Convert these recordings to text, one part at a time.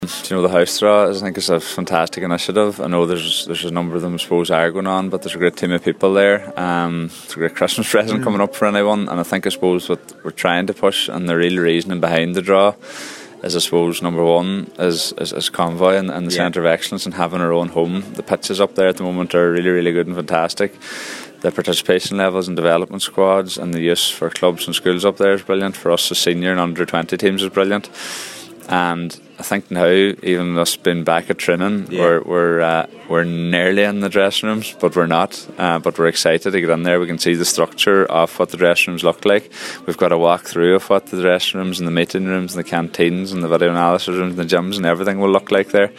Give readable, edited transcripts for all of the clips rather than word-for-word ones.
The house draw, I think, is a fantastic initiative. I know there's a number of them, I suppose, are going on, but there's a great team of people there. It's a great Christmas present coming up for anyone, and I think, I suppose, what we're trying to push and the real reasoning behind the draw is, I suppose, number one is convoy and the centre of excellence and having our own home. The pitches up there at the moment are really, really good and fantastic. The participation levels and development squads and the use for clubs and schools up there is brilliant. For us as senior and under 20 teams is brilliant. And I think now, even us being back at training, we're nearly in the dressing rooms, but we're not. But we're excited to get in there. We can see the structure of what the dressing rooms look like. We've got a walk through of what the dressing rooms and the meeting rooms and the canteens and the video analysis rooms and the gyms and everything will look like there.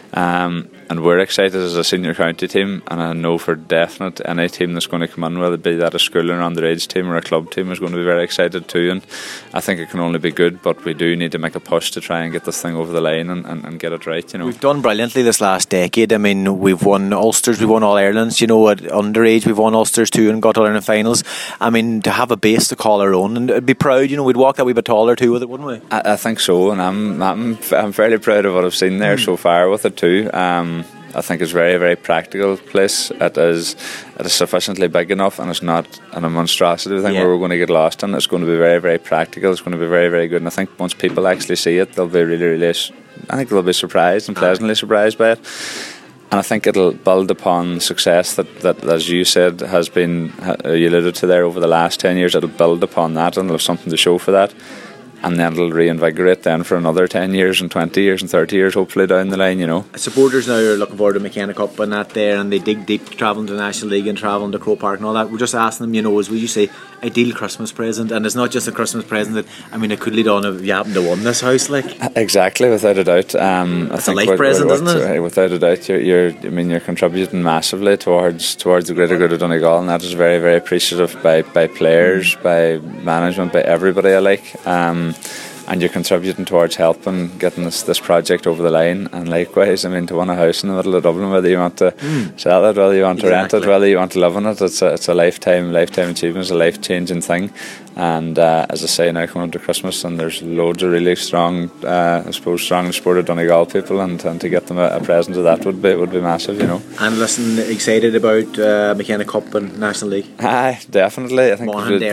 And we're excited as a senior county team, and I know for definite any team that's going to come in, whether it be that a school or underage team or a club team, is going to be very excited too. And I think it can only be good, but we do need to make a push to try and get this thing over the line and get it right. We've done brilliantly this last decade. I mean, we've won Ulsters, we've won All Irelands. At underage we've won Ulsters too and got All Ireland finals. I mean, to have a base to call our own, and it'd be proud. We'd walk that wee bit taller too with it, wouldn't we? I think so, and I'm fairly proud of what I've seen there so far with it too. I think it's a very, very practical place. It is sufficiently big enough, and it's not a monstrosity thing where we're going to get lost in. It's going to be very, very practical. It's going to be very, very good, and I think once people actually see it, they'll be really, really, I think they'll be surprised and pleasantly surprised by it. And I think it'll build upon success that as you said, has been, you alluded to there, over the last 10 years. It'll build upon that, and it'll have something to show for that. And then it'll reinvigorate then for another 10 years and 20 years and 30 years hopefully down the line. Supporters now are looking forward to McKenna Cup and that there, and they dig deep, travelling to the National League and travelling to Croke Park and all that. We're just asking them, as you say, ideal Christmas present. And it's not just a Christmas present that, it could lead on if you happen to win this house, like. Exactly, without a doubt. It's a life present, isn't it? Without a doubt, you're contributing massively towards the greater good of Donegal, and that is very, very appreciative by players, by management, by everybody alike. And you're contributing towards helping getting this project over the line. And likewise, to win a house in the middle of Dublin, whether you want to sell it, whether you want to rent it, whether you want to live in it, it's a lifetime achievement. It's a life-changing thing. And as I say, now coming up to Christmas, and there's loads of really strong, strongly supported Donegal people, and to get them a present of that would be massive, And listen, excited about McKenna Cup and National League? Aye, definitely. I think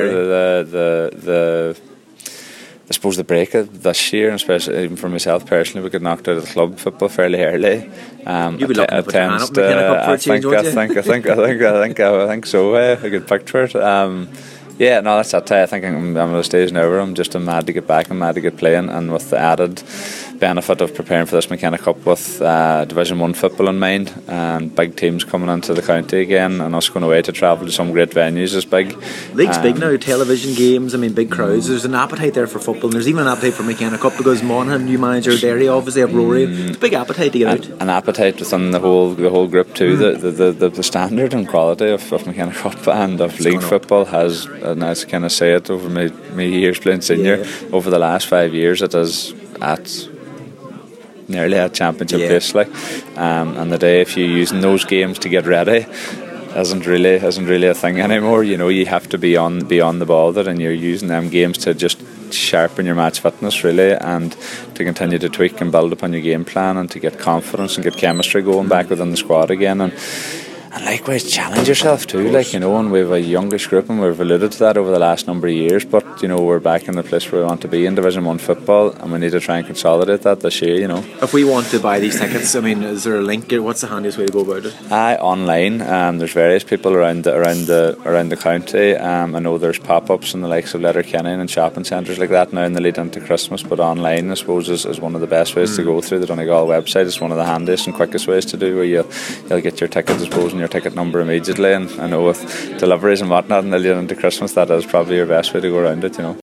I suppose the break of this year, and especially even for myself personally, we got knocked out of the club football fairly early. You'll be looking to put your hand up McKenna Cup for a change, won't you? I think so. A good pick for it. That's that. I think I'm at a stage now where I'm just mad to get back and mad to get playing, and with the added benefit of preparing for this McKenna Cup with Division 1 football in mind, and big teams coming into the county again, and us going away to travel to some great venues is big. League's big now, television games, big crowds. There's an appetite there for football, and there's even an appetite for McKenna Cup because Monaghan, new manager Derry, obviously have Rory. It's a big appetite to get out. An appetite within the whole group too. The standard and quality of McKenna Cup and of league football has, and I kind of say it over my years playing senior, over the last 5 years, it is at nearly a championship pace, and the day if you're using those games to get ready isn't really a thing anymore. You have to be on the ball there, and you're using them games to just sharpen your match fitness really, and to continue to tweak and build upon your game plan, and to get confidence and get chemistry going back within the squad again, and likewise challenge yourself too, and we have a youngish group, and we've alluded to that over the last number of years, but we're back in the place where we want to be in Division 1 football, and we need to try and consolidate that this year. If we want to buy these tickets, is there a link? What's the handiest way to go about it? Online. There's various people around the county. I know there's pop-ups in the likes of Letterkenny and shopping centres like that now in the lead into Christmas, but online I suppose is one of the best ways to go through the Donegal website. It's one of the handiest and quickest ways to do, where you'll get your tickets, I suppose, and your ticket number immediately, and I know with deliveries and whatnot and the lead into Christmas, that is probably your best way to go around it.